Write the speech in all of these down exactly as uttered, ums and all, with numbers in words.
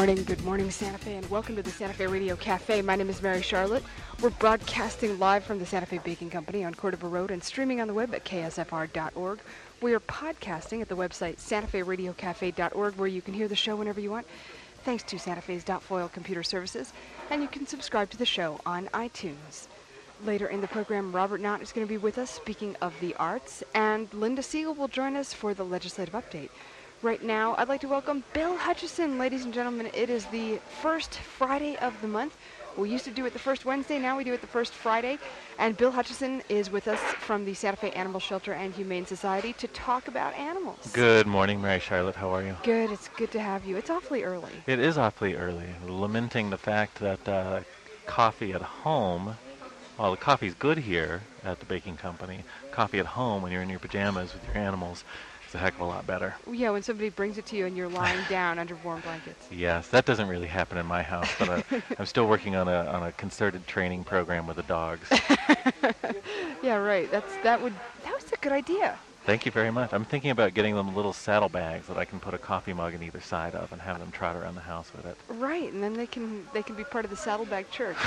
morning, good morning Santa Fe, and welcome to the Santa Fe Radio Cafe. My name is Mary Charlotte. We're broadcasting live from the Santa Fe Baking Company on Cordova Road and streaming on the web at K S F R dot org. We are podcasting at the website Santa Fe Radio Cafe dot org, where you can hear the show whenever you want, thanks to Santa Fe's Foil Computer Services, and you can subscribe to the show on iTunes. Later in the program, Robert Knott is going to be with us, speaking of the arts, and Linda Siegel will join us for the legislative update. Right now, I'd like to welcome Bill Hutchison. Ladies and gentlemen, it is the first Friday of the month. We used to do it the first Wednesday, now we do it the first Friday. And Bill Hutchison is with us from the Santa Fe Animal Shelter and Humane Society to talk about animals. Good morning, Mary Charlotte. How are you? Good. It's good to have you. It's awfully early. It is awfully early. Lamenting the fact that uh, coffee at home, well, the coffee's good here at the baking company. Coffee at home when you're in your pajamas with your animals, a heck of a lot better. Yeah, when somebody brings it to you and you're lying down under warm blankets. Yes, that doesn't really happen in my house, but uh, I'm still working on a on a concerted training program with the dogs. Yeah, right. That's that would that was a good idea. Thank you very much. I'm thinking about getting them little saddlebags that I can put a coffee mug in either side of and have them trot around the house with it. Right, and then they can they can be part of the Saddlebag Church.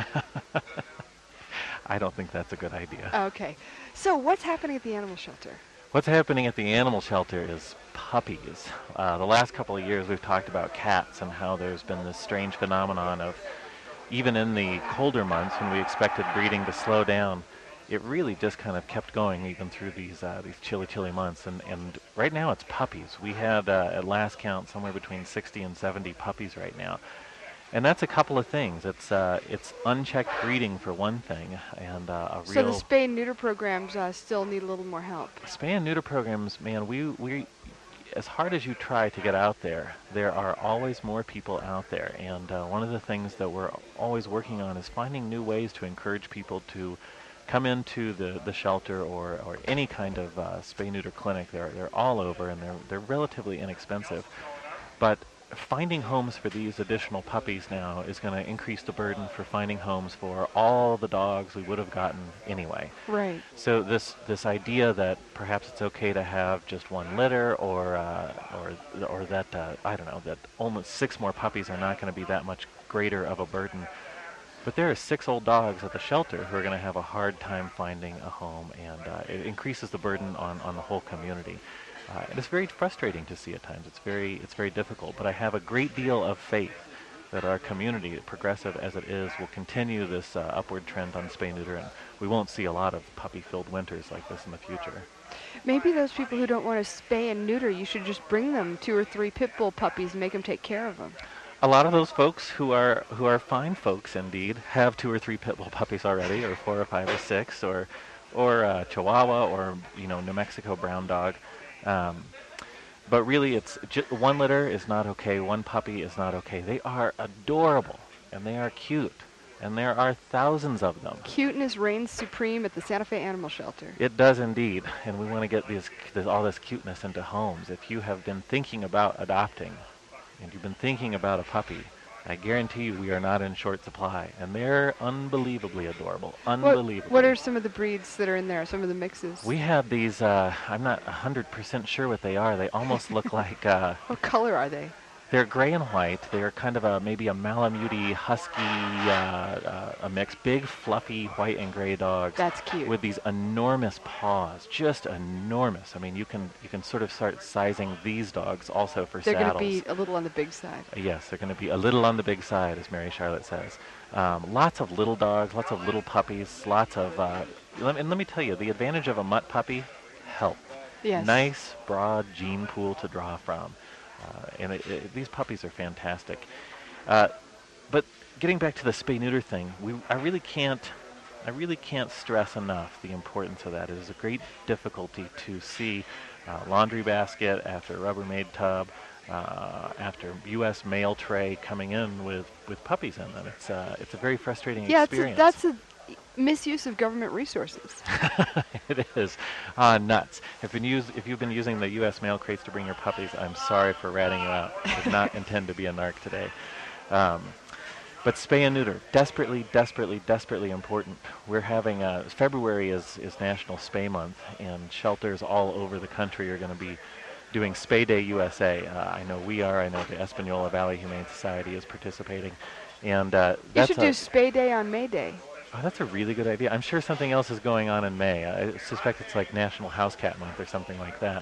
I don't think that's a good idea. Okay. So what's happening at the animal shelter? What's happening at the animal shelter is puppies. Uh, the last couple of years we've talked about cats and how there's been this strange phenomenon of, even in the colder months when we expected breeding to slow down, it really just kind of kept going even through these uh, these chilly, chilly months. And, and right now it's puppies. We had, uh, at last count, somewhere between sixty and seventy puppies right now. And that's a couple of things. It's uh, it's unchecked breeding for one thing, and uh, a real. So the spay and neuter programs uh, still need a little more help. Spay and neuter programs, man. We we, as hard as you try to get out there, there are always more people out there. And uh, one of the things that we're always working on is finding new ways to encourage people to come into the, the shelter or, or any kind of uh, spay neuter clinic. They're they're all over, and they're they're relatively inexpensive, but finding homes for these additional puppies now is going to increase the burden for finding homes for all the dogs we would have gotten anyway. Right. So this this idea that perhaps it's okay to have just one litter, or uh, or or that uh, I don't know, that almost six more puppies are not going to be that much greater of a burden. But there are six old dogs at the shelter who are going to have a hard time finding a home, and uh, it increases the burden on, on the whole community. Uh, and it's very frustrating to see at times. It's very it's very difficult. But I have a great deal of faith that our community, progressive as it is, will continue this uh, upward trend on spay-neuter, and we won't see a lot of puppy-filled winters like this in the future. Maybe those people who don't want to spay and neuter, you should just bring them two or three pit bull puppies and make them take care of them. A lot of those folks who are who are fine folks indeed have two or three pit bull puppies already, or four or five or six, or or uh, Chihuahua, or you know New Mexico brown dog. Um, but really, it's ju- one litter is not okay. One puppy is not okay. They are adorable, and they are cute, and there are thousands of them. Cuteness reigns supreme at the Santa Fe Animal Shelter. It does indeed, and we want to get these, this, all this cuteness into homes. If you have been thinking about adopting, and you've been thinking about a puppy, I guarantee you we are not in short supply, and they're unbelievably adorable. Unbelievable. What, what are some of the breeds that are in there, some of the mixes? We have these, uh, I'm not one hundred percent sure what they are. They almost look like... Uh, what color are they? They're gray and white. They're kind of a maybe a Malamute husky uh, uh, a mix. Big, fluffy white and gray dogs. That's cute. With these enormous paws, just enormous. I mean, you can you can sort of start sizing these dogs also for they're saddles. They're going to be a little on the big side. Uh, yes, they're going to be a little on the big side, as Mary Charlotte says. Um, lots of little dogs, lots of little puppies, lots of. Uh, let, and let me tell you, the advantage of a mutt puppy, health. Yes. Nice, broad gene pool to draw from. Uh, and it, it, these puppies are fantastic. Uh, but getting back to the spay-neuter thing, we I really can't I really can't stress enough the importance of that. It is a great difficulty to see uh, laundry basket after Rubbermaid tub, uh, after U S mail tray coming in with, with puppies in them. It's uh, it's a very frustrating yeah, experience. Yeah, that's a misuse of government resources. It is uh, nuts. If, been use, if you've been using the U S mail crates to bring your puppies, I'm sorry for ratting you out. I did not intend to be a narc today. Um, but spay and neuter, desperately, desperately, desperately important. We're having, uh, February is, is National Spay Month, and shelters all over the country are going to be doing Spay Day U S A. Uh, I know we are. I know the Espanola Valley Humane Society is participating, and uh, You that's should a do Spay Day on May Day. oh, that's a really good idea. I'm sure something else is going on in May. I suspect it's like National House Cat Month or something like that.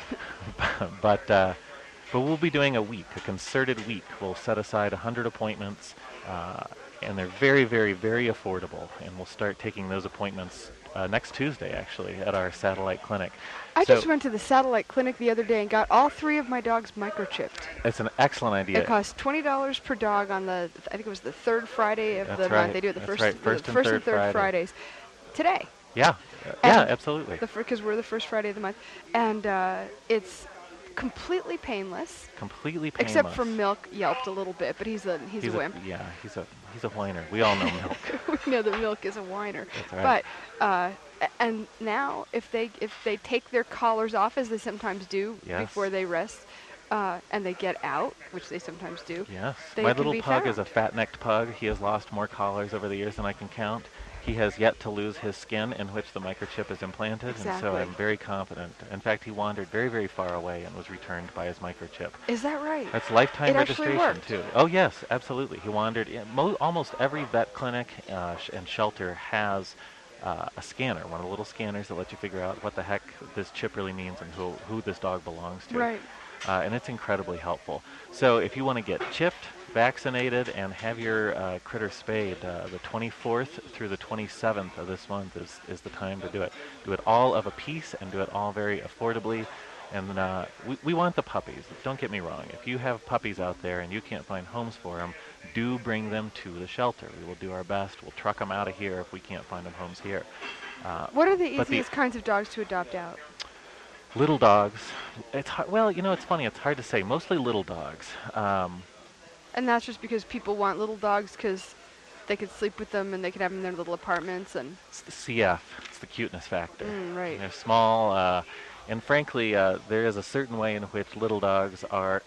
but uh, but we'll be doing a week, a concerted week. We'll set aside one hundred appointments, uh, and they're very, very, very affordable. And we'll start taking those appointments uh, next Tuesday, actually, at our satellite clinic. I So just went to the satellite clinic the other day and got all three of my dogs microchipped. it's an excellent idea. It costs twenty dollars per dog on the, I think it was the third Friday of That's the right. month. They do it the That's first, right. the First and first third and third Friday. Fridays. Today. Yeah, uh, yeah, And absolutely. The because we're the first Friday of the month, and uh, it's completely painless. Completely painless. Except for Milk yelped a little bit, but he's a he's, He's a wimp. yeah, he's a he's a whiner. We all know Milk. We know that Milk is a whiner. That's right. But uh, a- and now if they if they take their collars off, as they sometimes do Yes. before they rest, uh, and they get out, which they sometimes do. Yes. They My can little be pug is a found. fat-necked pug. He has lost more collars over the years than I can count. He has yet to lose his skin in which the microchip is implanted, and so Exactly. I'm very confident. In fact, he wandered very, very far away and was returned by his microchip. Is that right? That's lifetime It actually registration, worked. too. Oh, yes, absolutely. He wandered. In, mo- almost every vet clinic uh, sh- and shelter has uh, a scanner, one of the little scanners that lets you figure out what the heck this chip really means and who, who this dog belongs to. Right. Uh, and it's incredibly helpful. So if you want to get chipped, vaccinated, and have your uh, critter spayed, uh, the twenty-fourth through the twenty-seventh of this month is, is the time to do it. Do it all of a piece and do it all very affordably. And uh, we, we want the puppies. Don't get me wrong. If you have puppies out there and you can't find homes for them, do bring them to the shelter. We will do our best. We'll truck them out of here if we can't find them homes here. Uh, What are the but the- easiest kinds of dogs to adopt out? Little dogs. It's hard, well, you know, it's funny. It's hard to say. Mostly little dogs. Um, And that's just because people want little dogs because they could sleep with them and they could have them in their little apartments and. it's the C F. It's the cuteness factor. Mm, right. They're small, uh, and frankly, uh, there is a certain way in which little dogs are,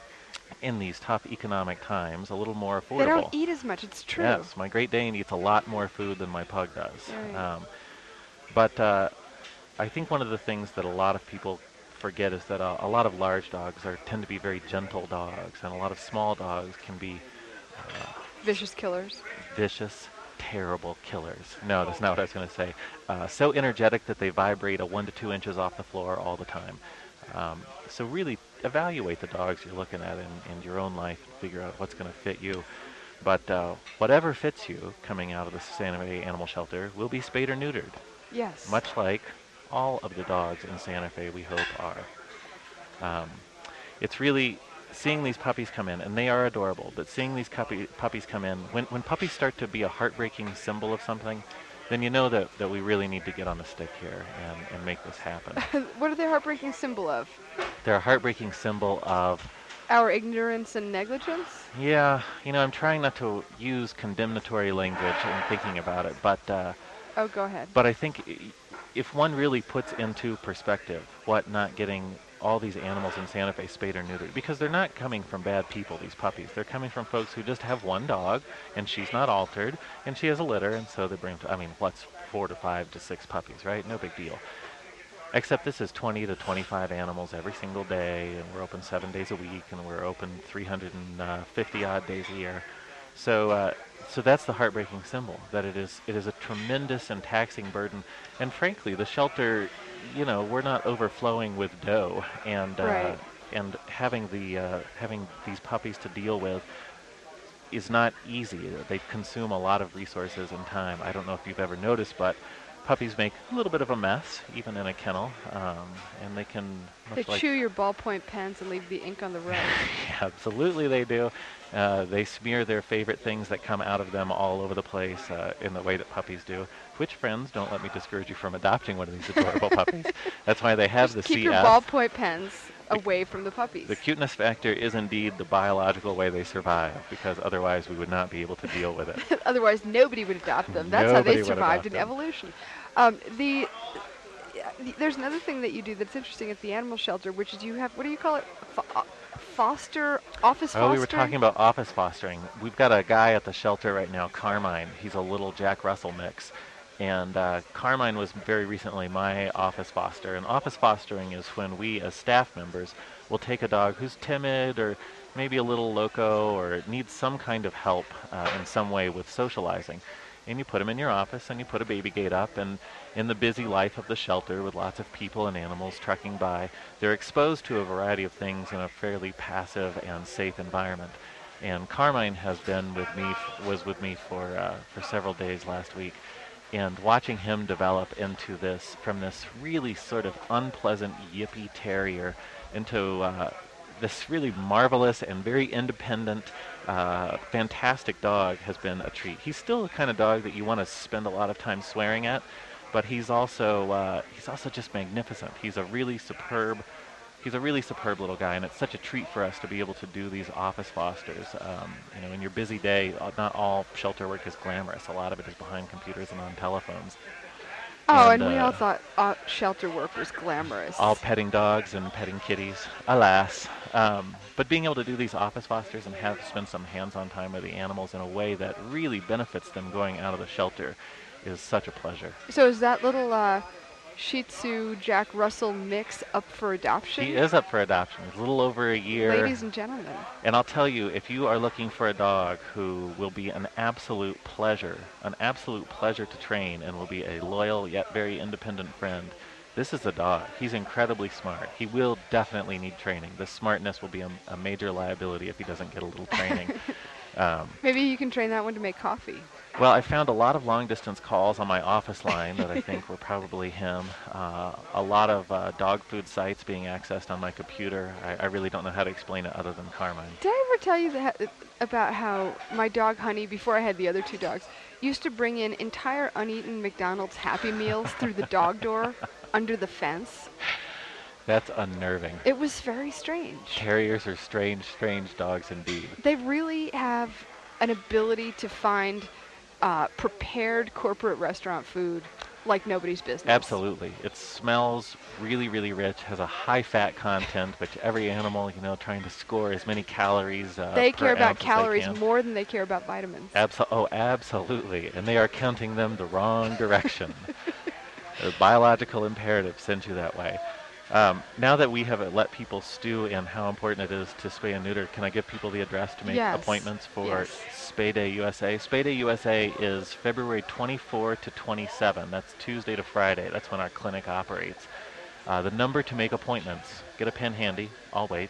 in these tough economic times, a little more affordable. They don't eat as much. It's true. Yes, my Great Dane eats a lot more food than my pug does. Right. Um, but uh, I think one of the things that a lot of people forget is that uh, a lot of large dogs are tend to be very gentle dogs, and a lot of small dogs can be Vicious killers. vicious, terrible killers. No, that's not what I was going to say. Uh, so energetic that they vibrate a one to two inches off the floor all the time. Um, so really evaluate the dogs you're looking at in, in your own life and figure out what's going to fit you. But uh, whatever fits you coming out of the Santa Fe Animal Shelter will be spayed or neutered, Yes. much like all of the dogs in Santa Fe, we hope, are. Um, it's really seeing these puppies come in, and they are adorable, but seeing these puppy, puppies come in, when, when puppies start to be a heartbreaking symbol of something, then you know that, that we really need to get on the stick here and, and make this happen. What are they heartbreaking symbol of? They're a heartbreaking symbol of, Our ignorance and negligence? yeah, you know, I'm trying not to use condemnatory language in thinking about it, but uh, Oh, go ahead. but I think i- if one really puts into perspective what not getting all these animals in Santa Fe spayed or neutered, because they're not coming from bad people, these puppies. They're coming from folks who just have one dog, and she's not altered, and she has a litter, and so they bring, I mean, what's four to five to six puppies, right? No big deal. Except this is twenty to twenty-five animals every single day, and we're open seven days a week, and we're open three hundred fifty odd days a year. So, uh, so that's the heartbreaking symbol, that it is it is a tremendous and taxing burden. And frankly, the shelter, you know, we're not overflowing with dough, and uh, Right. and having the uh, having these puppies to deal with is not easy. They consume a lot of resources and time. I don't know if you've ever noticed, but puppies make a little bit of a mess, even in a kennel, um, and they can. They much like chew your ballpoint pens and leave the ink on the rug. Absolutely, they do. Uh, they smear their favorite things that come out of them all over the place uh, in the way that puppies do. Which, friends, don't let me discourage you from adopting one of these adorable puppies. That's why they have Just the keep C F. your ballpoint pens away from the puppies. The cuteness factor is indeed the biological way they survive, because otherwise we would not be able to deal with it. Otherwise, nobody would adopt them. That's how Nobody they would survived adopt in them. evolution. Um, the yeah, there's another thing that you do that's interesting at the animal shelter, which is you have, what do you call it? Fo- uh, foster office. Oh, we were fostering? talking about office fostering. We've got a guy at the shelter right now, Carmine. He's a little Jack Russell mix. And uh, Carmine was very recently my office foster. And office fostering is when we, as staff members, will take a dog who's timid or maybe a little loco or needs some kind of help uh, in some way with socializing. And you put them in your office and you put a baby gate up, and in the busy life of the shelter with lots of people and animals trekking by, they're exposed to a variety of things in a fairly passive and safe environment. And Carmine has been with me, was with me for uh, for several days last week, and watching him develop into this, from this really sort of unpleasant yippy terrier into uh, this really marvelous and very independent, uh, fantastic dog has been a treat. He's still the kind of dog that you want to spend a lot of time swearing at, but he's also uh, he's also just magnificent. He's a really superb he's a really superb little guy, and it's such a treat for us to be able to do these office fosters. Um, you know, in your busy day, uh, not all shelter work is glamorous. A lot of it is behind computers and on telephones. Oh, and, and we uh, all thought uh, shelter work was glamorous. all petting dogs and petting kitties, alas. Um, but being able to do these office fosters and have spend some hands-on time with the animals in a way that really benefits them going out of the shelter is such a pleasure. So is that little uh, Shih Tzu Jack Russell mix up for adoption? He is up for adoption. He's a little over a year. Ladies and gentlemen. And I'll tell you, if you are looking for a dog who will be an absolute pleasure, an absolute pleasure to train and will be a loyal yet very independent friend, this is the dog. He's incredibly smart. He will definitely need training. The smartness will be a, a major liability if he doesn't get a little training. um, Maybe you can train that one to make coffee. Well, I found a lot of long-distance calls on my office line that I think were probably him. Uh, a lot of uh, dog food sites being accessed on my computer. I, I really don't know how to explain it other than Carmine. Did I ever tell you that about how my dog Honey, before I had the other two dogs, used to bring in entire uneaten McDonald's Happy Meals through the dog door under the fence? That's unnerving. It was very strange. Terriers are strange, strange dogs indeed. They really have an ability to find uh, prepared corporate restaurant food like nobody's business. Absolutely. It smells really, really rich, has a high fat content, which every animal, you know, trying to score as many calories uh, They per care about ounce as they calories can. more than they care about vitamins. Abso- oh, absolutely. And they are counting them the wrong direction. The biological imperative sends you that way. Um, now that we have uh, let people stew in how important it is to spay and neuter, can I give people the address to make Yes. appointments for Yes. Spay Day U S A? Spay Day U S A is February twenty-fourth to twenty-seventh. That's Tuesday to Friday. That's when our clinic operates. Uh, the number to make appointments, get a pen handy. I'll wait.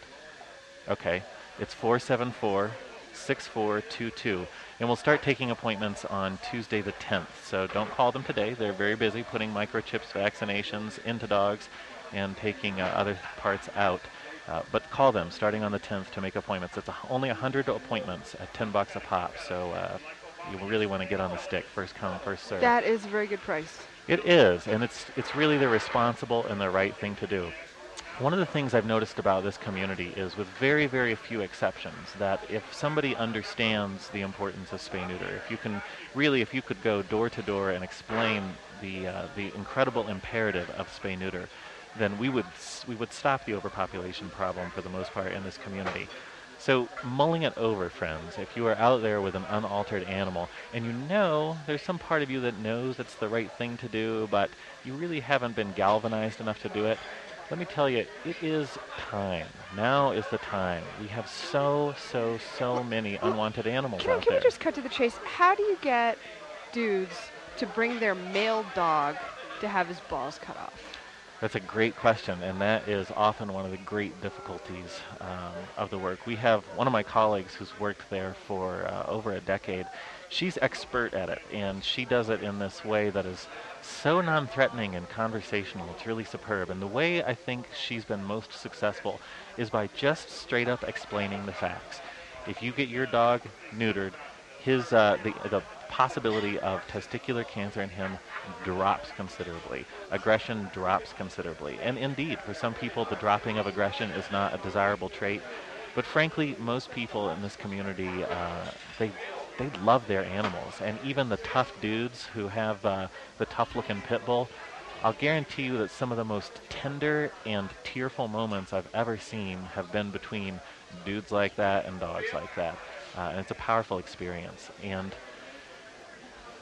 Okay. It's four seven four, six four two two. And we'll start taking appointments on Tuesday the tenth. So don't call them today. They're very busy putting microchips vaccinations into dogs and taking uh, other parts out. Uh, but call them starting on the tenth to make appointments. It's a, only one hundred appointments at ten bucks a pop. So uh, you really want to get on the stick. First come, first serve. That is a very good price. It is, and it's it's really the responsible and the right thing to do. One of the things I've noticed about this community is, with very, very few exceptions, that if somebody understands the importance of spay-neuter, if you can really, if you could go door to door and explain the uh, the incredible imperative of spay-neuter, then we would s- we would stop the overpopulation problem for the most part in this community. So mulling it over, friends, if you are out there with an unaltered animal and you know there's some part of you that knows it's the right thing to do, but you really haven't been galvanized enough to do it, let me tell you, it is time. Now is the time. We have so, so, so many unwanted animals Can, out can there. we just cut to the chase? How do you get dudes to bring their male dog to have his balls cut off? That's a great question, and that is often one of the great difficulties um, of the work. We have one of my colleagues who's worked there for uh, over a decade. She's expert at it, and she does it in this way that is so non-threatening and conversational. It's really superb. And the way I think she's been most successful is by just straight up explaining the facts. If you get your dog neutered, his uh, the the possibility of testicular cancer in him drops considerably. Aggression drops considerably. And indeed, for some people, the dropping of aggression is not a desirable trait. But frankly, most people in this community, uh, they they love their animals. And even the tough dudes who have uh, the tough-looking pit bull, I'll guarantee you that some of the most tender and tearful moments I've ever seen have been between dudes like that and dogs like that. Uh, and it's a powerful experience. And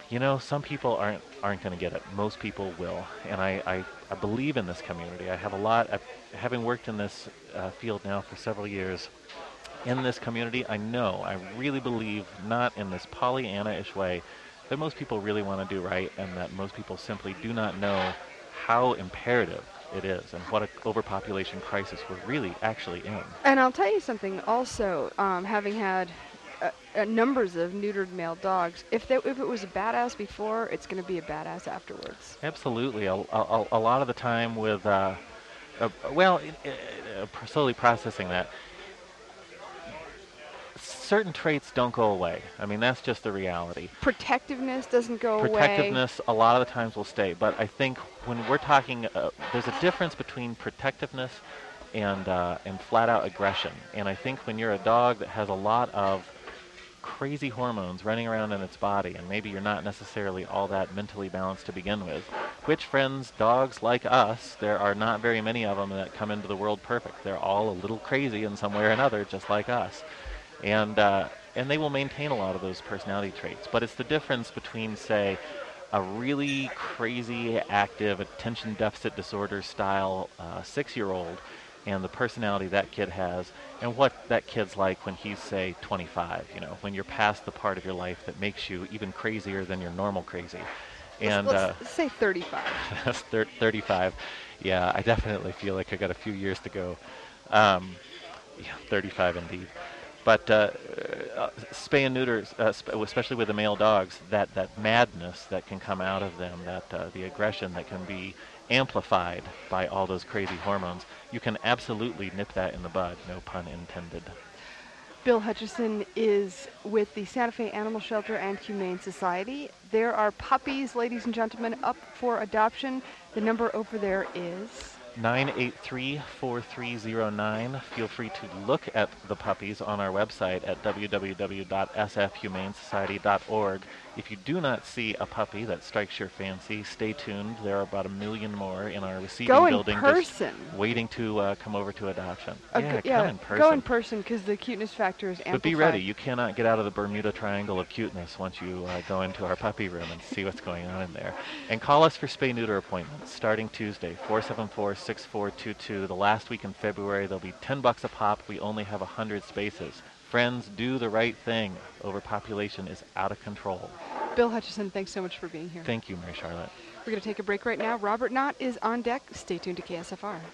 You know, some people aren't aren't going to get it. Most people will, and I, I, I believe in this community. I have a lot. I've, having worked in this uh, field now for several years, in this community, I know, I really believe, not in this Pollyanna-ish way, that most people really want to do right, and that most people simply do not know how imperative it is and what an overpopulation crisis we're really actually in. And I'll tell you something also, um, having had uh, uh, numbers of neutered male dogs, if, they, if it was a badass before, it's going to be a badass afterwards. Absolutely. A, a, a lot of the time with, uh, uh, well, uh, uh, slowly processing that, certain traits don't go away. I mean, that's just the reality. Protectiveness doesn't go away. Protectiveness a lot of the times will stay, but I think when we're talking, uh, there's a difference between protectiveness and uh, and flat-out aggression. And I think when you're a dog that has a lot of crazy hormones running around in its body, and maybe you're not necessarily all that mentally balanced to begin with, which, friends, dogs like us, there are not very many of them that come into the world perfect. They're all a little crazy in some way or another, just like us. And uh, and they will maintain a lot of those personality traits. But it's the difference between, say, a really crazy, active, attention deficit disorder style uh, six-year-old and the personality that kid has, and what that kid's like when he's, say, twenty-five, you know, when you're past the part of your life that makes you even crazier than your normal crazy. And let's, let's uh, say thirty-five. That's thir- thirty-five. Yeah, I definitely feel like I got a few years to go. Um, yeah, thirty-five indeed. But uh, uh, spay and neuters, uh, sp- especially with the male dogs, that, that madness that can come out of them, that uh, the aggression that can be amplified by all those crazy hormones, you can absolutely nip that in the bud, no pun intended. Bill Hutchison is with the Santa Fe Animal Shelter and Humane Society. There are puppies, ladies and gentlemen, up for adoption. The number over there is nine eight three, four three zero nine. Feel free to look at the puppies on our website at w w w dot s f humane society dot org. If you do not see a puppy that strikes your fancy, stay tuned. There are about a million more in our receiving go in building person. just waiting to uh, come over to adoption. Uh, yeah, yeah, come in person. Go in person because the cuteness factor is amplified. But be ready. You cannot get out of the Bermuda Triangle of cuteness once you uh, go into our puppy room and see what's going on in there. And call us for spay-neuter appointments starting Tuesday, four seven four, six four two two. The last week in February, there'll be ten bucks a pop. We only have one hundred spaces. Friends, do the right thing. Overpopulation is out of control. Bill Hutchison, thanks so much for being here. Thank you, Mary Charlotte. We're going to take a break right now. Robert Knott is on deck. Stay tuned to K S F R.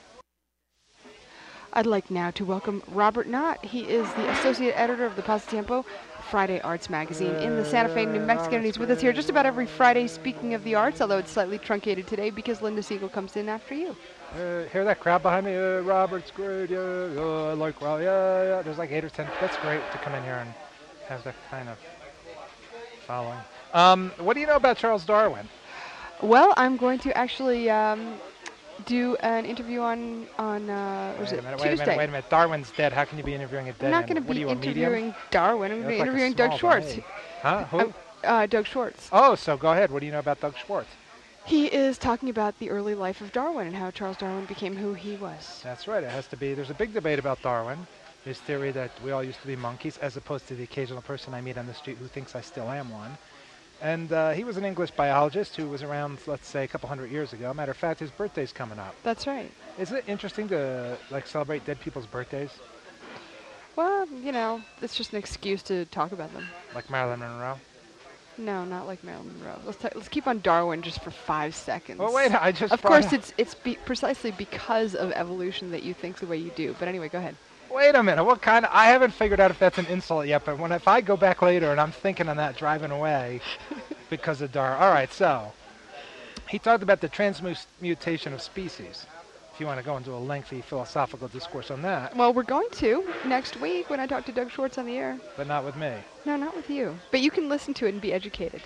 I'd like now to welcome Robert Knott. He is the associate editor of the Pasatiempo Friday Arts magazine in the Santa Fe, New Mexico, and he's with us here just about every Friday speaking of the arts, although it's slightly truncated today because Linda Siegel comes in after you. Uh, hear that crowd behind me? Uh, Robert's great. Yeah, yeah, I like Rob. Yeah, yeah. There's like eight or ten. That's great to come in here and have that kind of following. Um, what do you know about Charles Darwin? Well, I'm going to actually um, do an interview on on uh, was wait it a minute, Tuesday? Wait a minute. Wait a minute. Darwin's dead. How can you be interviewing a dead? I'm not animal? going to What be are you, a medium? interviewing Darwin. I'm You going to be look like a interviewing Doug small Schwartz. guy. Huh? Who? Um, uh, Doug Schwartz. Oh, so go ahead. What do you know about Doug Schwartz? He is talking about the early life of Darwin and how Charles Darwin became who he was. That's right. It has to be. There's a big debate about Darwin. His theory that we all used to be monkeys, as opposed to the occasional person I meet on the street who thinks I still am one. And uh, he was an English biologist who was around, let's say, a couple hundred years ago. Matter of fact, his birthday's coming up. That's right. Isn't it interesting to like celebrate dead people's birthdays? Well, you know, it's just an excuse to talk about them. Like Marilyn Monroe? No, not like Marilyn Monroe. Let's ta- let's keep on Darwin just for five seconds. Well, wait, I just Of brought course, up- it's it's be precisely because of evolution that you think the way you do. But anyway, go ahead. Wait a minute. What kind of... I haven't figured out if that's an insult yet, but when if I go back later and I'm thinking on that driving away because of Darwin. All right, so he talked about the transmutation of species. If you want to go into a lengthy philosophical discourse on that, Well, we're going to next week when I talk to Doug Schwartz on the air. but not with me. No, not with you. But you can listen to it and be educated.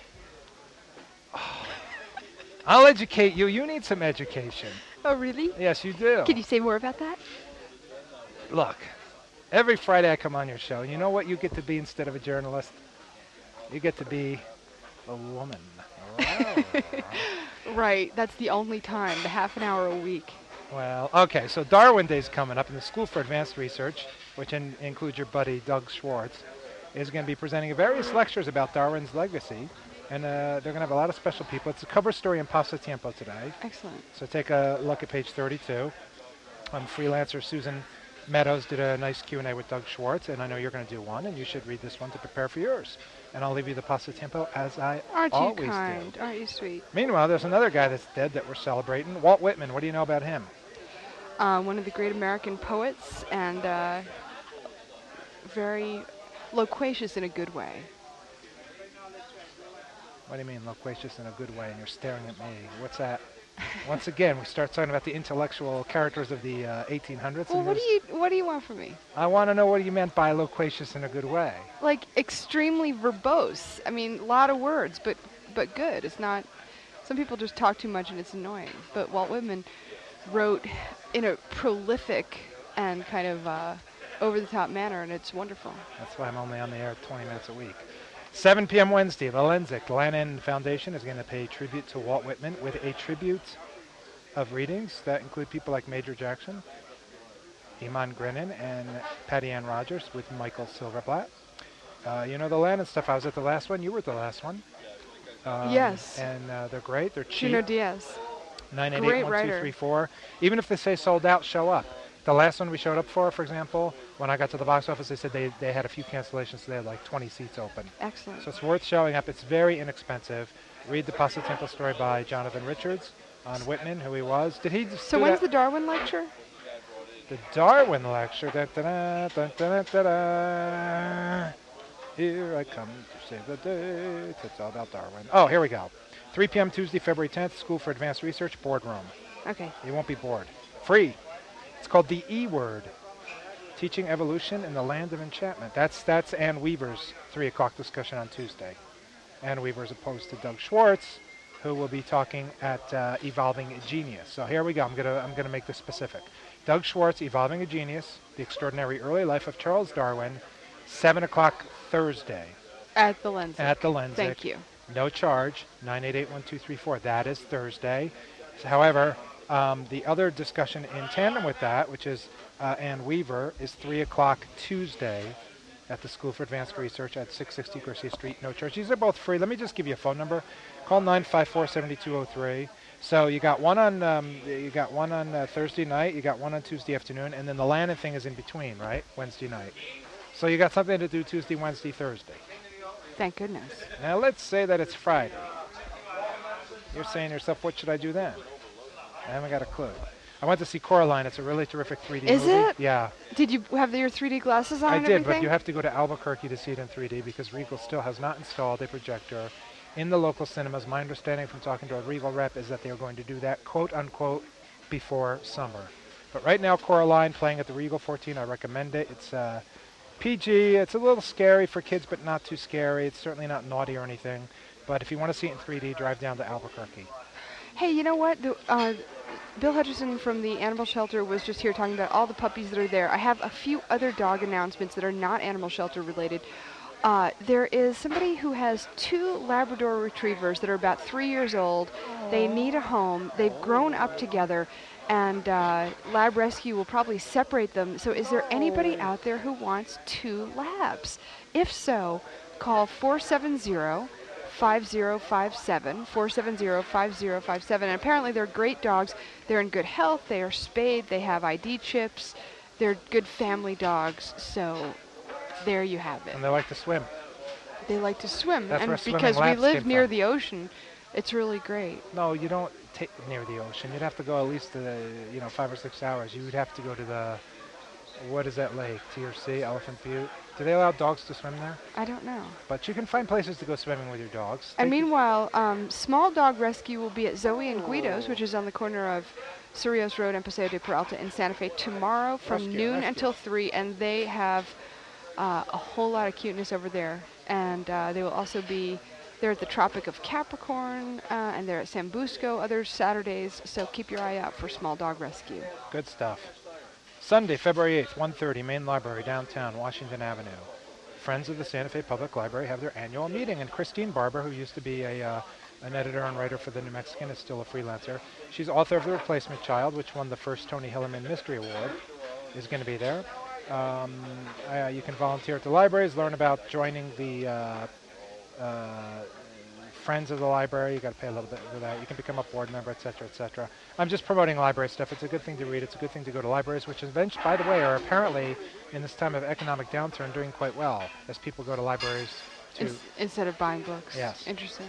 I'll educate you. You need some education. Oh, really? Yes, you do. Can you say more about that? Look, every Friday I come on your show. You know what you get to be instead of a journalist? You get to be a woman. Right. That's the only time. The half an hour a week. Well, okay, so Darwin Day's coming up, and the School for Advanced Research, which in, includes your buddy Doug Schwartz, is going to be presenting various lectures about Darwin's legacy. And uh, they're going to have a lot of special people. It's a cover story in Pasatiempo today. Excellent. So take a look at page thirty-two. Um, freelancer Susan Meadows did a nice Q and A with Doug Schwartz, and I know you're going to do one, and you should read this one to prepare for yours. And I'll leave you the Pasatiempo as I Aren't always you kind? do. Aren't you sweet? Meanwhile, there's another guy that's dead that we're celebrating, Walt Whitman. What do you know about him? Uh, one of the great American poets, and uh, very loquacious in a good way. What do you mean, loquacious in a good way, and you're staring at me? What's that? Once again, we start talking about the intellectual characters of the uh, eighteen hundreds. Well, and what do there's- you what do you want from me? I want to know what you meant by loquacious in a good way. Like extremely verbose. I mean, a lot of words, but but good. It's not. Some people just talk too much and it's annoying. But Walt Whitman wrote in a prolific and kind of uh, over-the-top manner, and it's wonderful. That's why I'm only on the air twenty minutes a week. seven p.m. Wednesday, the Lenzik Lannan Foundation is going to pay tribute to Walt Whitman with a tribute of readings that include people like Major Jackson, Iman Grennan, and Patty Ann Rogers with Michael Silverblatt. Uh, you know the Lannan stuff. I was at the last one. You were at the last one. Um, Yes. And uh, they're great. They're cheap. Juno Diaz. nine eight Great eight, one two writer. three four. Even if they say sold out, show up. The last one we showed up for, for example, when I got to the box office, they said they, they had a few cancellations, so they had like twenty seats open. Excellent. So it's worth showing up. It's very inexpensive. Read the Pasatiempo story by Jonathan Richards on Whitman, who he was. Did he just So do when's that? the Darwin lecture? The Darwin lecture? Da, da, da, da, da, da, da. Here I come to save the day. It's all about Darwin. Oh, here we go. three p.m. Tuesday, February tenth, School for Advanced Research, boardroom. Okay. You won't be bored. Free. It's called The E Word, Teaching Evolution in the Land of Enchantment. That's that's Ann Weaver's three o'clock discussion on Tuesday. Ann Weaver is opposed to Doug Schwartz, who will be talking at uh, Evolving Genius. So here we go. I'm gonna I'm gonna make this specific. Doug Schwartz, Evolving a Genius, The Extraordinary Early Life of Charles Darwin, seven o'clock Thursday At the Lenzik. at the Lenzik. Thank you. No charge, nine eight eight, one two three four. That is Thursday. However, um, the other discussion in tandem with that, which is uh, Ann Weaver, is three o'clock Tuesday at the School for Advanced Research at six sixty Garcia Street. No charge. These are both free. Let me just give you a phone number. Call nine five four, seven two zero three. So you got one on um, you got one on uh, Thursday night, you got one on Tuesday afternoon, and then the Lannan thing is in between, right? Wednesday night. So you got something to do Tuesday, Wednesday, Thursday. Thank goodness. Now let's say that it's Friday. You're saying to yourself, what should I do then? I haven't got a clue. I went to see Coraline. It's a really terrific three D Is movie. it? Yeah, Did you have your three D glasses on I and did, everything? but you have to go to Albuquerque to see it in three D because Regal still has not installed a projector in the local cinemas. My understanding from talking to a Regal rep is that they are going to do that, quote unquote, before summer. But right now, Coraline playing at the Regal fourteen, I recommend it. It's uh, P G. It's a little scary for kids, but not too scary. It's certainly not naughty or anything. But if you want to see it in three D, drive down to Albuquerque. Hey, you know what? The, uh, Bill Hutchison from the animal shelter was just here talking about all the puppies that are there. I have a few other dog announcements that are not animal shelter related. Uh, there is somebody who has two Labrador retrievers that are about three years old. They need a home. They've grown up together, and uh, Lab Rescue will probably separate them. So is there anybody out there who wants two labs? If so, call four seven zero, five zero five seven, four seven zero, five zero five seven. And apparently they're great dogs. They're in good health. They are spayed. They have I D chips. They're good family dogs. So there you have it. And they like to swim. They like to swim. That's where and swimming because we laps live came near from. the ocean, it's really great. No, you don't take near the ocean. You'd have to go at least uh, you know five or six hours. You would have to go to the what is that lake? T R C, Elephant Butte. Do they allow dogs to swim there? I don't know. But you can find places to go swimming with your dogs. And Take your- meanwhile, um, Small Dog Rescue will be at Zoe and Guido's, which is on the corner of Cerrillos Road and Paseo de Peralta in Santa Fe tomorrow from Rescue, noon rescue. until three, and they have uh, a whole lot of cuteness over there. And uh, they will also be there at the Tropic of Capricorn, uh, and they're at Sambusco other Saturdays, so keep your eye out for Small Dog Rescue. Good stuff. Sunday, February eighth, one thirty, Main Library, downtown, Washington Avenue. Friends of the Santa Fe Public Library have their annual meeting, and Christine Barber, who used to be a uh, an editor and writer for The New Mexican, is still a freelancer. She's author of The Replacement Child, which won the first Tony Hillerman Mystery Award, is going to be there. Um, uh, you can volunteer at the libraries, learn about joining the uh, uh, friends of the library. You got to pay a little bit for that. You can become a board member, et cetera, et cetera. I'm just promoting library stuff. It's a good thing to read. It's a good thing to go to libraries, which eventually, by the way, are apparently in this time of economic downturn doing quite well as people go to libraries to. Ins- instead of buying books. Yes. Interesting.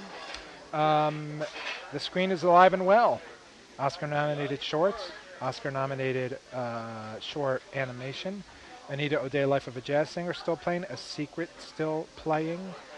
Um, the screen is alive and well. Oscar-nominated shorts, Oscar-nominated uh, short animation. Anita O'Day, Life of a Jazz Singer, still playing. A Secret, still playing.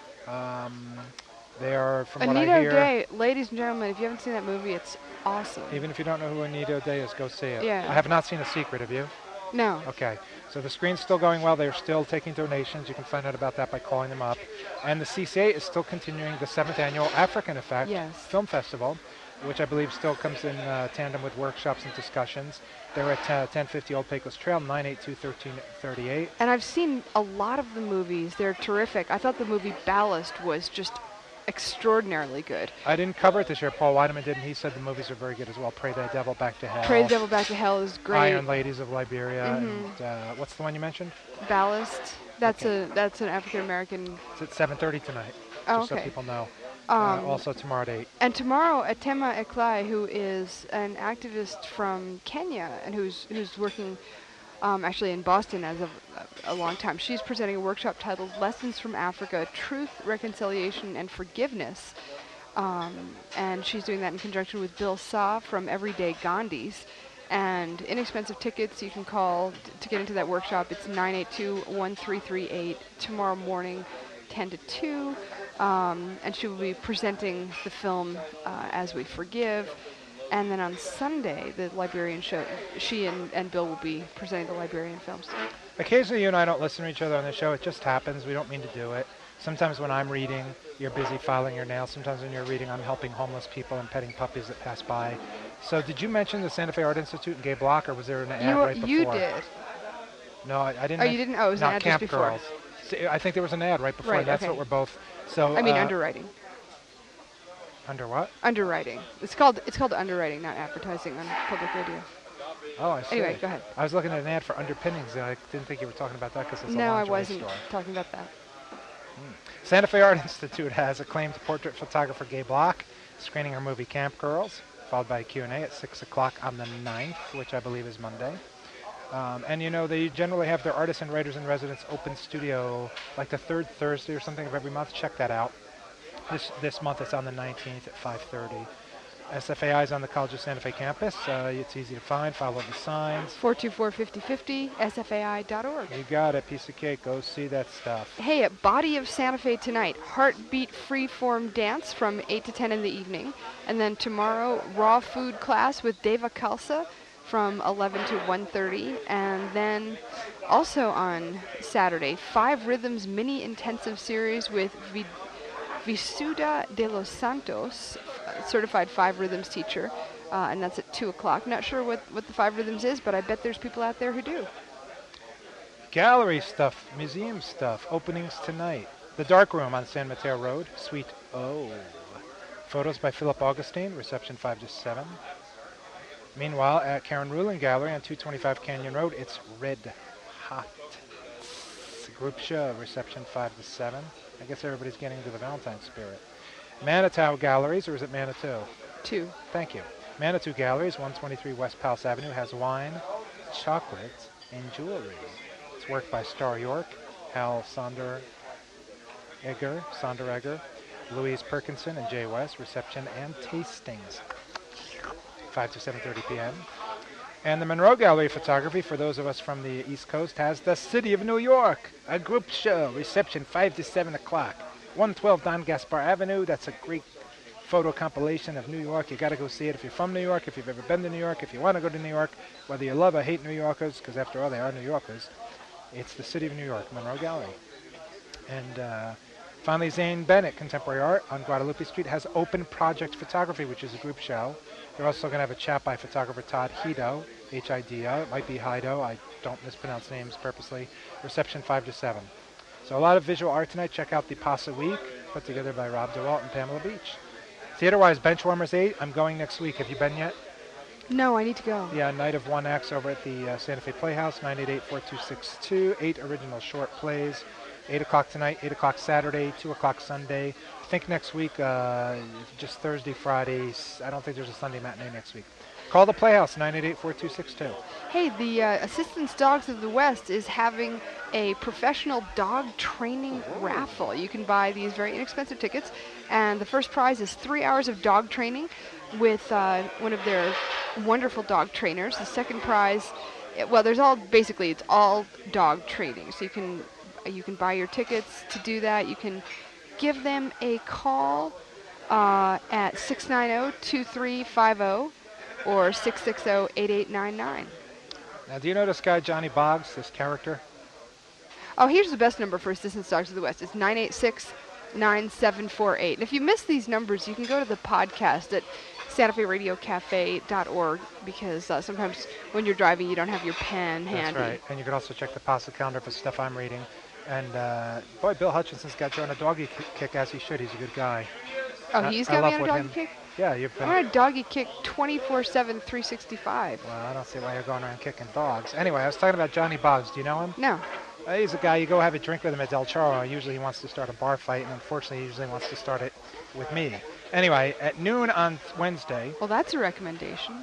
Um, they are, from what Anita I hear, O'Day, ladies and gentlemen, if you haven't seen that movie, it's awesome. even if you don't know who Anita O'Day is, go see it. Yeah. I have not seen A Secret, have you? No. Okay, so the screen's still going well. They're still taking donations. You can find out about that by calling them up. And the C C A is still continuing the seventh annual African Effect Yes. Film Festival, which I believe still comes in uh, tandem with workshops and discussions. They're at uh, ten fifty Old Pecos Trail, nine eight two, one three three eight. And I've seen a lot of the movies. They're terrific. I thought the movie Ballast was just extraordinarily good. I didn't cover it this year. Paul Weideman did, and he said the movies are very good as well. Pray the Devil, Back to Hell. Pray the Devil Back to Hell is great. Iron Ladies of Liberia. Mhm. And uh, what's the one you mentioned? Ballast. That's Okay. a that's an African American. It's at seven thirty tonight, Oh, just so okay. people know. Um, uh, also tomorrow at eight. And tomorrow, Atema Eklai, who is an activist from Kenya and who's who's working um, actually in Boston as of a, a long time, she's presenting a workshop titled "Lessons from Africa: Truth, Reconciliation, and Forgiveness." Um, and she's doing that in conjunction with Bill Sa from Everyday Gandhis. And inexpensive tickets you can call t- to get into that workshop. It's nine eight two, one three three eight tomorrow morning, ten to two. Um, and she will be presenting the film uh, As We Forgive. And then on Sunday, the librarian show, she and, and Bill will be presenting the librarian films. Occasionally you and I don't listen to each other on the show. It just happens. We don't mean to do it. Sometimes when I'm reading, you're busy filing your nails. Sometimes when you're reading, I'm helping homeless people and petting puppies that pass by. So did you mention the Santa Fe Art Institute and Gay Block, or was there an ad You, right before? you did. No, I, I didn't. Oh, men- you didn't? Oh, it was an not ad just Camp before. Girls. See, I think there was an ad right before, Right, and that's okay. what we're both. So I mean, uh, underwriting. Under what? Underwriting. It's called it's called underwriting, not advertising on public radio. Oh, I see. Anyway, go ahead. I was looking at an ad for underpinnings, and I didn't think you were talking about that because it's a No, I lingerie wasn't store. talking about that. Santa Fe Art Institute has acclaimed portrait photographer Gay Block screening her movie Camp Girls, followed by a Q and A at six o'clock on the ninth, which I believe is Monday. Um, and, you know, they generally have their artists and writers in residence open studio like the third Thursday or something of every month. Check that out. This this month it's on the nineteenth at five thirty. S F A I is on the College of Santa Fe campus. Uh, it's easy to find. Follow the signs. four two four, five oh five oh, S F A I dot org. You got it. Piece of cake. Go see that stuff. Hey, at Body of Santa Fe tonight, Heartbeat Freeform Dance from eight to ten in the evening. And then tomorrow, Raw Food Class with Deva Kalsa from eleven to one thirty. And then also on Saturday, Five Rhythms Mini Intensive Series with Vid- Visuda de los Santos, uh, certified Five Rhythms teacher. Uh, and that's at two o'clock. Not sure what, what the Five Rhythms is, but I bet there's people out there who do. Gallery stuff, museum stuff, openings tonight. The Dark Room on San Mateo Road, Suite O. Photos by Philip Augustine, reception five to seven. Meanwhile, at Karen Rulin Gallery on two twenty-five Canyon Road, it's Red Hot. It's a group show, reception five to seven. I guess everybody's getting into the Valentine spirit. Manitou Galleries, or is it Manitou? Two. Thank you. Manitou Galleries, one twenty-three West Palace Avenue, has wine, chocolate, and jewelry. It's work by Star York, Hal Sonder Egger, Sonder Egger, Louise Perkinson, and Jay West. Reception and tastings, five to seven thirty p.m. And the Monroe Gallery of Photography, for those of us from the East Coast, has the City of New York, a group show, reception five to seven o'clock, one twelve Don Gaspar Avenue. That's a great photo compilation of New York. You got to go see it if you're from New York, if you've ever been to New York, if you want to go to New York, whether you love or hate New Yorkers, because after all, they are New Yorkers. It's the City of New York, Monroe Gallery. And uh, finally, Zane Bennett Contemporary Art on Guadalupe Street has Open Project Photography, which is a group show. They're also going to have a chat by photographer Todd Hido, H I D O. It might be Hido. I don't mispronounce names purposely. Reception five to seven. So a lot of visual art tonight. Check out the Pasa Week, put together by Rob DeWalt and Pamela Beach. Theater-wise, Benchwarmers eight. I'm going next week. Have you been yet? No, I need to go. Yeah, Night of One Acts over at the uh, Santa Fe Playhouse, nine eight eight, four two six two. Eight original short plays eight o'clock tonight, eight o'clock Saturday, two o'clock Sunday. I think next week, uh, just Thursday, Friday. s- I don't think there's a Sunday matinee next week. Call the Playhouse, nine eight eight, four two six two. Hey, the uh, Assistance Dogs of the West is having a professional dog training raffle. You can buy these very inexpensive tickets, and the first prize is three hours of dog training with uh, one of their wonderful dog trainers. The second prize, eh, well, there's all basically it's all dog training, so you can you can buy your tickets to do that. You can give them a call uh, at six nine zero, two three five zero or six six zero, eight eight nine nine. Now, do you know this guy, Johnny Boggs, this character? Oh, here's the best number for Assistance Dogs of the West. It's nine eight six, nine seven four eight. And if you miss these numbers, you can go to the podcast at Santa Fe Radio Cafe dot org because uh, sometimes when you're driving, you don't have your pen handy. That's right. And you can also check the pasta calendar for stuff I'm reading. And, uh, boy, Bill Hutchinson's got you on a doggy ki- kick, as he should. He's a good guy. Oh, I- he's I got me love on a what doggy him- kick? Yeah, you've been... I'm on a doggy kick twenty-four seven, three sixty-five. Well, I don't see why you're going around kicking dogs. Anyway, I was talking about Johnny Boggs. Do you know him? No. Uh, he's a guy, you go have a drink with him at Del Charo. Usually he wants to start a bar fight, and unfortunately he usually wants to start it with me. Anyway, at noon on Wednesday, Well, that's a recommendation.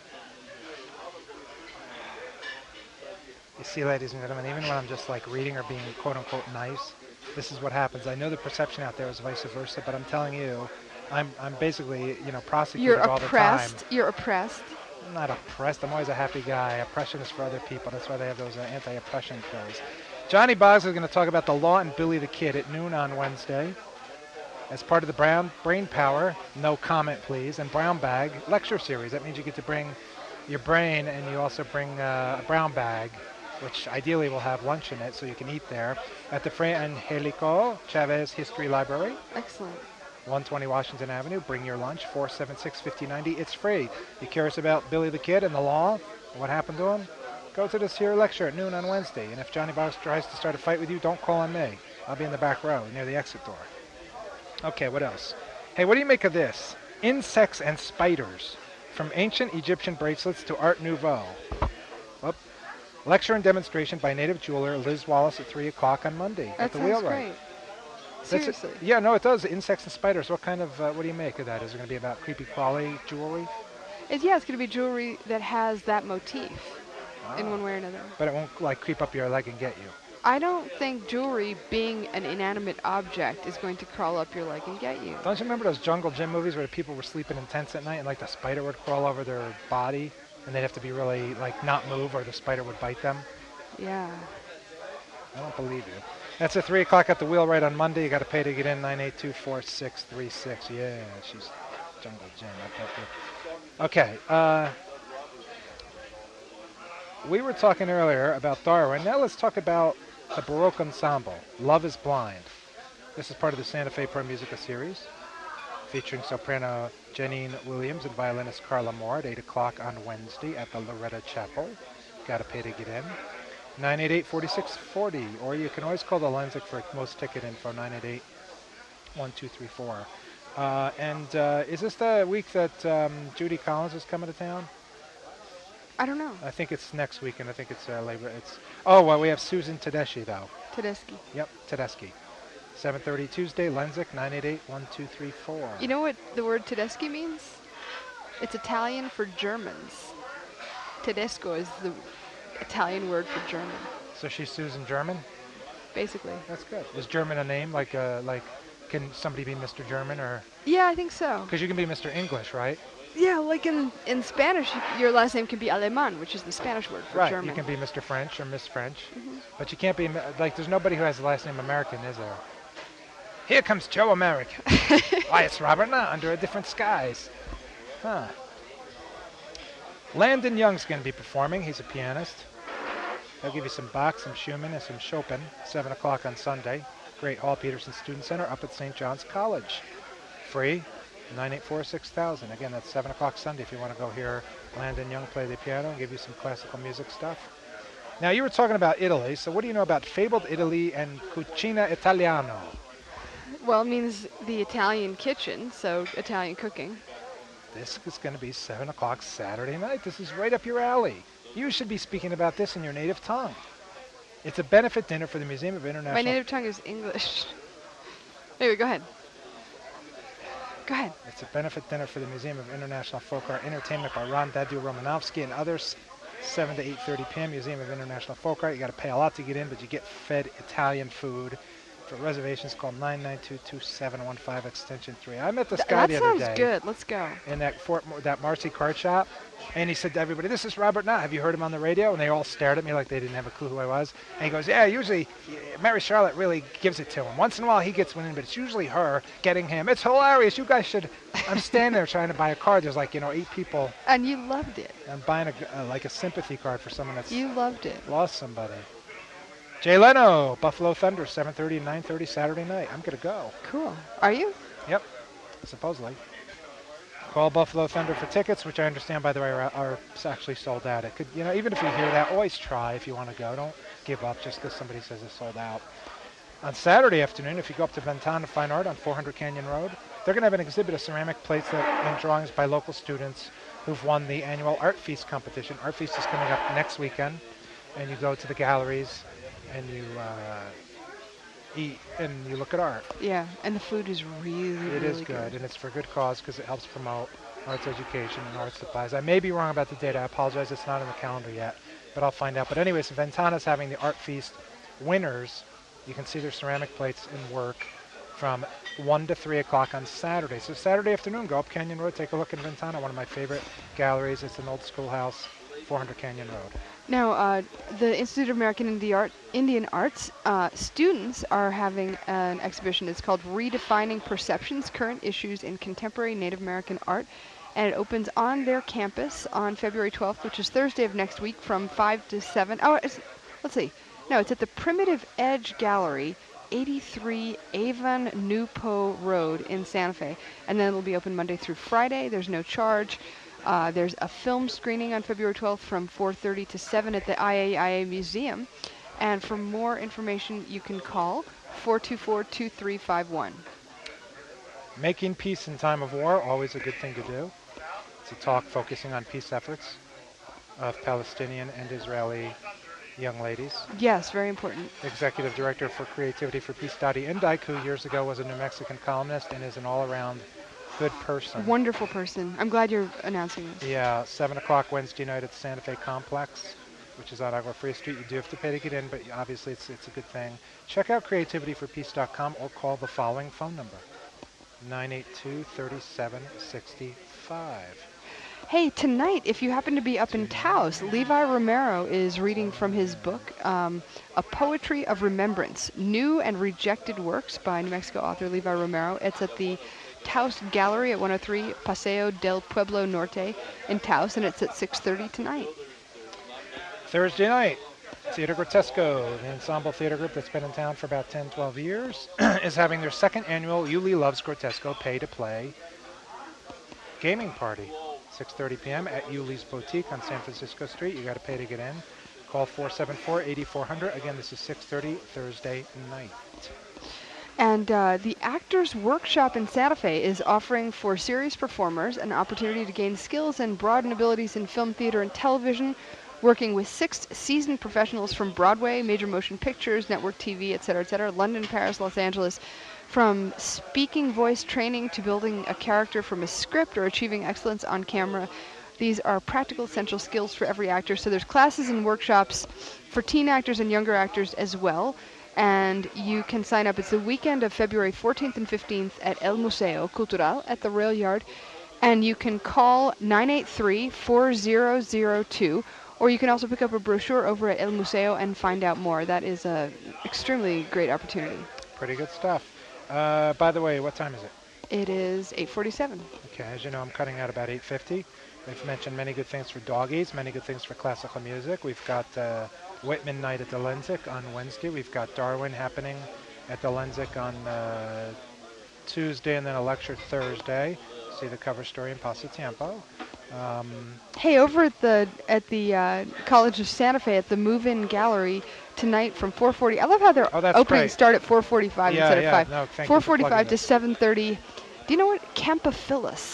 you see, ladies and gentlemen, even when I'm just like reading or being quote-unquote nice, this is what happens. I know the perception out there is vice versa, but I'm telling you, I'm, I'm basically, you know, prosecuted You're all the time. oppressed. You're oppressed. I'm not oppressed. I'm always a happy guy. Oppression is for other people. That's why they have those uh, anti-oppression pills. Johnny Boggs is going to talk about the law and Billy the Kid at noon on Wednesday. As part of the Brown Brain Power, no comment please, and Brown Bag lecture series. That means you get to bring your brain and you also bring uh, a brown bag, which ideally will have lunch in it so you can eat there, at the Fray Angelico Chavez History Library. Excellent. one twenty Washington Avenue. Bring your lunch, four seven six, five oh nine oh. It's free. You curious about Billy the Kid and the law, what happened to him? Go to this here lecture at noon on Wednesday. And if Johnny Boggs tries to start a fight with you, don't call on me. I'll be in the back row near the exit door. Okay, what else? Hey, what do you make of this? Insects and spiders. From ancient Egyptian bracelets to Art Nouveau. Whoop. Lecture and demonstration by native jeweler Liz Wallace at three o'clock on Monday That at the sounds Wheelwright. great. That's it. Seriously. Yeah, no, it does. Insects and spiders. What kind of, uh, what do you make of that? Is it going to be about creepy crawly jewelry? It's, yeah, it's going to be jewelry that has that motif in Ah. one way or another. But it won't, like, creep up your leg and get you. I don't think jewelry, being an inanimate object, is going to crawl up your leg and get you. Don't you remember those Jungle Gym movies where the people were sleeping in tents at night and, like, the spider would crawl over their body and they'd have to be really, like, not move or the spider would bite them? Yeah. I don't believe you. That's at three o'clock at the Wheelwright on Monday. You got to pay to get in, nine eight two, four six three six. Yeah, she's Jungle Gym. I bet you. Okay. Uh, we were talking earlier about Darwin. Now let's talk about the Baroque Ensemble, Love is Blind. This is part of the Santa Fe Pro Musica series, featuring soprano Janine Williams and violinist Carla Moore at eight o'clock on Wednesday at the Loretta Chapel. Got to pay to get in. nine eight eight, four six four zero, or you can always call the Lensic for most ticket info, nine eight eight, one two three four. Uh, and uh, is this the week that um, Judy Collins is coming to town? I don't know. I think it's next week, and I think it's uh, labor. It's oh well, we have Susan Tedeschi though. Tedeschi. Yep, Tedeschi. seven thirty Tuesday, Lensic, nine eight eight, one two three four. You know what the word Tedeschi means? It's Italian for Germans. Tedesco is the Italian word for German, So she's Susan German. basically. That's good. Is German a name? Like uh, like, can somebody be Mister German or? Yeah, I think so. Because you can be Mister English, right? Yeah, like in, in Spanish, you, your last name can be Alemán, which is the Spanish word for Right, German. you can be Mister French or Miss French, Mhm. but you can't be, like, there's nobody who has the last name American, is there? Here comes Joe American. Why, it's Robert Nott under a different skies. Huh. Landon Young's going to be performing. He's a pianist. He'll give you some Bach, some Schumann, and some Chopin, seven o'clock on Sunday. Great Hall Peterson Student Center up at Saint John's College. Free. nine eight four, six thousand. Again, that's seven o'clock Sunday if you want to go hear Landon Young play the piano and give you some classical music stuff. Now, you were talking about Italy, so what do you know about Fabled Italy and Cucina Italiano? Well, it means the Italian kitchen, so Italian cooking. This is going to be seven o'clock Saturday night. This is right up your alley. You should be speaking about this in your native tongue. It's a benefit dinner for the Museum of International... My native tongue is English. Anyway, go ahead. Go ahead. It's a benefit dinner for the Museum of International Folk Art. Entertainment by Ron Dadu Romanovsky and others. seven to eight thirty p m Museum of International Folk Art. You got to pay a lot to get in, but you get fed Italian food. For reservations, call nine nine two, two seven one five extension three. I met this Th- guy that the other day. sounds good. Let's go. In that Fort Mo- that Marcy card shop, and he said to everybody, "This is Robert Knott. Have you heard him on the radio?" And they all stared at me like they didn't have a clue who I was. And he goes, "Yeah, usually yeah, Mary Charlotte really gives it to him. Once in a while he gets one in, but it's usually her getting him. It's hilarious. You guys should." I'm standing there trying to buy a card. There's like you know eight people. And you loved it. I'm buying a g- uh, like a sympathy card for someone that's You loved it. lost somebody. Jay Leno, Buffalo Thunder, seven thirty and nine thirty Saturday night. I'm gonna go. Cool. Are you? Yep, supposedly. Call Buffalo Thunder for tickets, which I understand, by the way, are, are actually sold out. It could, you know, even if you hear that, always try if you want to go. Don't give up just because somebody says it's sold out. On Saturday afternoon, if you go up to Ventana Fine Art on four hundred Canyon Road, they're going to have an exhibit of ceramic plates that, and drawings by local students who've won the annual Art Feast competition. Art Feast is coming up next weekend, and you go to the galleries and you uh, eat and you look at art. Yeah, and the food is really, It really is good, and it's for good cause because it helps promote arts education and art supplies. I may be wrong about the date. I apologize. It's not in the calendar yet, but I'll find out. But anyways, Ventana's having the Art Feast winners. You can see their ceramic plates and work from one to three o'clock on Saturday. So Saturday afternoon, go up Canyon Road, take a look at Ventana, one of my favorite galleries. It's an old schoolhouse, four hundred Canyon Road. Now, uh, the Institute of American Indi- Art, Indian Arts uh, students are having an exhibition. It's called Redefining Perceptions, Current Issues in Contemporary Native American Art. And it opens on their campus on February twelfth, which is Thursday of next week from five to seven. Oh, it's, let's see. No, it's at the Primitive Edge Gallery, eighty-three Avon Nupo Road in Santa Fe. And then it'll be open Monday through Friday. There's no charge. Uh, there's a film screening on February twelfth from four thirty to seven at the I A I A Museum. And for more information, you can call four two four, two three five one. Making peace in time of war, always a good thing to do. It's a talk focusing on peace efforts of Palestinian and Israeli young ladies. Yes, very important. Executive Director for Creativity for Peace, Dottie Indike, who years ago was a New Mexican columnist and is an all-around good person. Wonderful person. I'm glad you're announcing this. Yeah, seven o'clock Wednesday night at the Santa Fe Complex, which is on Agua Fria Street. You do have to pay to get in, but obviously it's, it's a good thing. Check out creativity for peace dot com or call the following phone number, nine eight two, three seven six five. Hey, tonight, if you happen to be up in Taos, Levi Romero is reading from his book, um, A Poetry of Remembrance, New and Rejected Works by New Mexico author Levi Romero. It's at the Taos Gallery at one oh three Paseo del Pueblo Norte in Taos, and it's at six thirty tonight. Thursday night, Theater Grotesco, the ensemble theater group that's been in town for about ten, twelve years, is having their second annual Yuli Loves Grotesco pay-to-play gaming party. six thirty p m at Yuli's Boutique on San Francisco Street. You got to pay to get in. Call four seven four, eight four zero zero. Again, this is six thirty Thursday night. And uh, the Actors Workshop in Santa Fe is offering for serious performers an opportunity to gain skills and broaden abilities in film, theater, and television, working with six seasoned professionals from Broadway, major motion pictures, network T V, et cetera, et cetera, London, Paris, Los Angeles. From speaking voice training to building a character from a script or achieving excellence on camera, these are practical essential skills for every actor. So there's classes and workshops for teen actors and younger actors as well. And you can sign up. It's the weekend of February fourteenth and fifteenth at El Museo Cultural at the Rail Yard. And you can call nine eight three, four zero zero two, or you can also pick up a brochure over at El Museo and find out more. That is a extremely great opportunity. Pretty good stuff. Uh, by the way, what time is it? It is eight forty-seven. Okay, as you know, I'm cutting out about eight fifty. We've mentioned many good things for doggies, many good things for classical music. We've got uh, Whitman Night at the Lenzik on Wednesday. We've got Darwin happening at the Lenzik on uh, Tuesday, and then a lecture Thursday. See the cover story in Pasatiempo. Um, Hey, over at the at the uh, College of Santa Fe at the Move-In Gallery tonight from four forty. I love how their Oh, that's openings great. start at four forty-five Yeah, instead yeah, of five. no, thank you for four plugging forty-five to this. seven thirty. Do you know what Campophyllus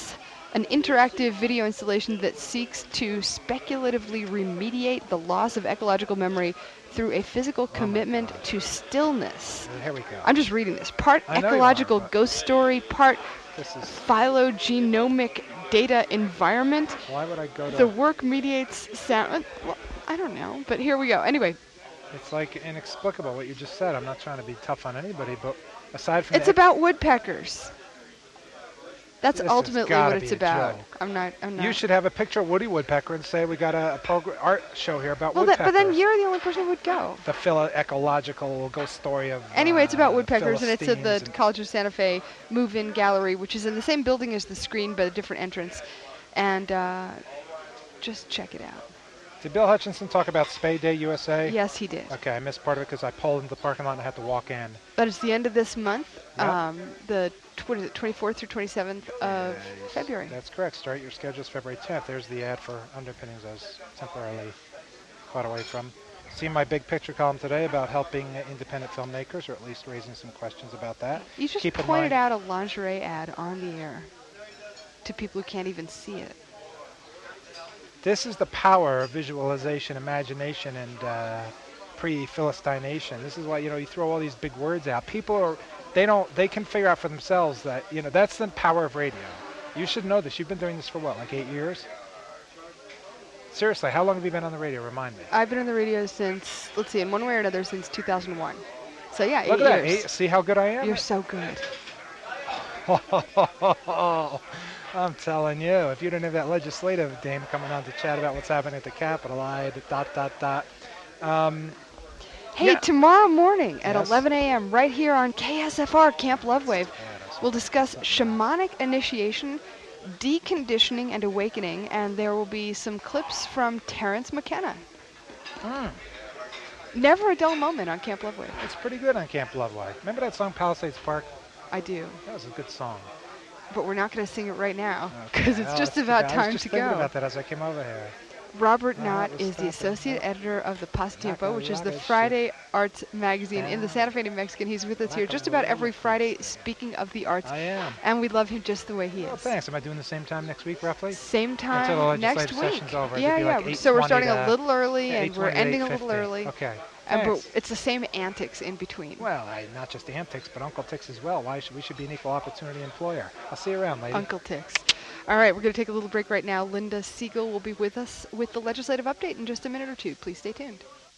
an interactive video installation that seeks to speculatively remediate the loss of ecological memory through a physical commitment to stillness. Here we go. I'm just reading this. Part I know you are, ecological but ghost story, part This is. phylogenomic data environment. Why would I go to? The work mediates sound. Well, I don't know, but here we go. Anyway, It's like inexplicable what you just said. I'm not trying to be tough on anybody, but aside from it's the about woodpeckers. That's This has ultimately gotta what it's be a about. joke. I'm not. I'm not. You should have a picture of Woody Woodpecker and say we got a, a progr- art show here about Well, that, woodpeckers. but then you're the only person who would go. The philo-ecological ghost story of. Anyway, it's about uh, woodpeckers, and it's at the Philistines and- College of Santa Fe Move-In Gallery, which is in the same building as the Screen, but a different entrance. And uh, just check it out. Did Bill Hutchinson talk about Spade Day U S A? Yes, he did. Okay, I missed part of it because I pulled into the parking lot and I had to walk in. But it's the end of this month, Yep. um, the tw- what is it, twenty-fourth through twenty-seventh of Yes, February. That's correct. Start your schedules February tenth. There's the ad for Underpinnings I was temporarily caught away from. See my big picture column today about helping uh, independent filmmakers, or at least raising some questions about that. You just Keep in pointed mind- out a lingerie ad on the air to people who can't even see it. This is the power of visualization, imagination, and uh, pre-Philistynation. This is why, you know, you throw all these big words out. People are, they don't, they can figure out for themselves that, you know, that's the power of radio. You should know this. You've been doing this for what, like eight years? Seriously, how long have you been on the radio? Remind me. I've been on the radio since, let's see, in one way or another, since two thousand one. So yeah, Look eight at that. years. Eight, see how good I am? You're so good. I'm telling you, if you didn't have that legislative dame coming on to chat about what's happening at the Capitol, I'd dot, dot, dot. Um, Hey, Yeah. tomorrow morning at Yes. eleven a m right here on K S F R Camp Love Wave, yeah, we'll discuss shamanic initiation, deconditioning, and awakening, and there will be some clips from Terrence McKenna. Mm, Never a dull moment on Camp Love Wave. it's pretty good on Camp Loveway. Remember that song Palisades Park? I do, That was a good song. but we're not going to sing it right now Okay, because it's well, just that's about too bad. I time was just to thinking go. about that as I came over here. Robert Uh, Knott it was is the stopping. associate Yep. editor of the Pasatiempo, Naka which is the Yada Friday arts magazine in the Down. Santa Fe New Mexican. He's with us here Naka just about every Yada Friday, Down. speaking of the arts, I am. and we love him just the way he Well, is. thanks. Am I doing the same time next week, roughly? Same time Until the next legislative week. session's over. It'd Yeah, be yeah. like so we're eight starting twenty a to- little early Yeah, and we're eight twenty to ending a little eight fifty. early. Okay. And but Thanks. it's the same antics in between. Well, I, not just antics, but Uncle Tix as well. Why should we should be an equal opportunity employer? I'll see you around, lady. Uncle Tix. All right, we're going to take a little break right now. Linda Siegel will be with us with the legislative update in just a minute or two. Please stay tuned.